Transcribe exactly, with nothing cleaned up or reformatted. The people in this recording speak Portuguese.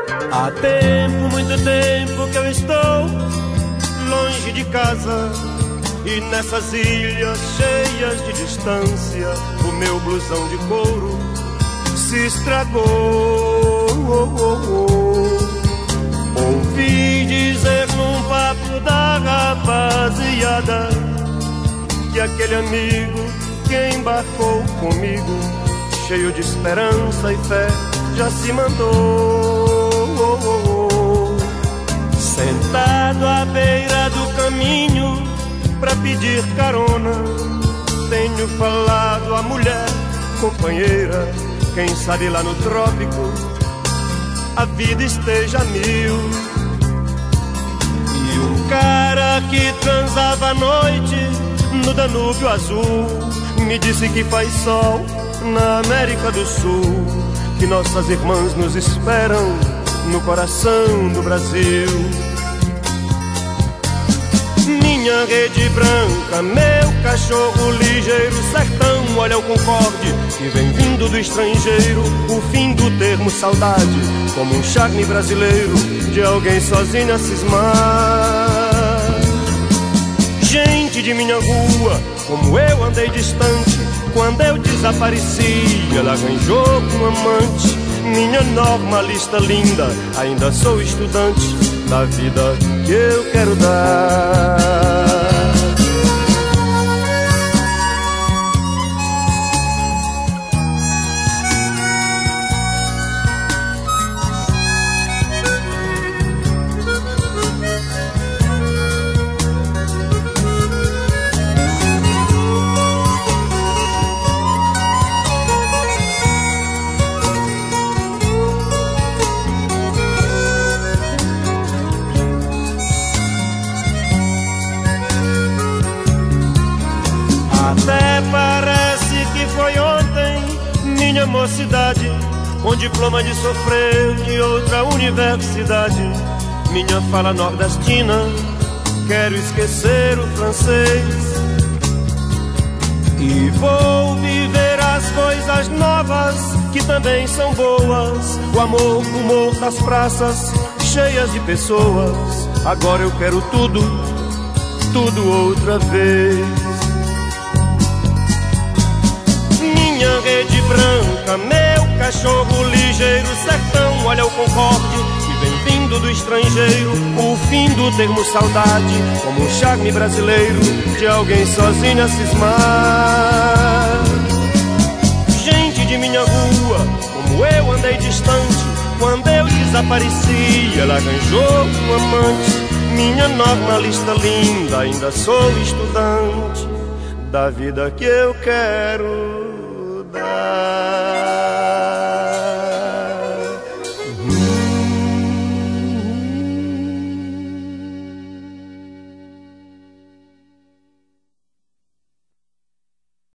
Há tempo, muito tempo que eu estou longe de casa, e nessas ilhas cheias de distância o meu blusão de couro se estragou. Ouvi dizer num papo da rapaziada que aquele amigo que embarcou comigo, cheio de esperança e fé, já se mandou. Sentado à beira do caminho pra pedir carona, tenho falado à mulher companheira, quem sabe lá no trópico a vida esteja a mil. E um cara que transava à noite no Danúbio Azul me disse que faz sol na América do Sul, que nossas irmãs nos esperam no coração do Brasil. Minha rede branca, meu cachorro ligeiro, sertão, olha o Concorde que vem vindo do estrangeiro, o fim do termo saudade, como um charme brasileiro de alguém sozinho a cismar. Gente de minha rua, como eu andei distante, quando eu desapareci, ela arranjou um amante. Minha normalista linda, ainda sou estudante da vida que eu quero dar. Até parece que foi ontem minha mocidade, com diploma de sofrer de outra universidade. Minha fala nordestina, quero esquecer o francês e vou viver as coisas novas que também são boas. O amor, o humor das praças cheias de pessoas. Agora eu quero tudo, tudo outra vez. Minha rede branca, meu cachorro ligeiro, sertão, olha o Concorde que vem vindo do estrangeiro, o fim do termo saudade, como um charme brasileiro de alguém sozinho a cismar. Gente de minha rua, como eu andei distante, quando eu desapareci, ela arranjou um amante. Minha normalista linda, ainda sou estudante da vida que eu quero dar.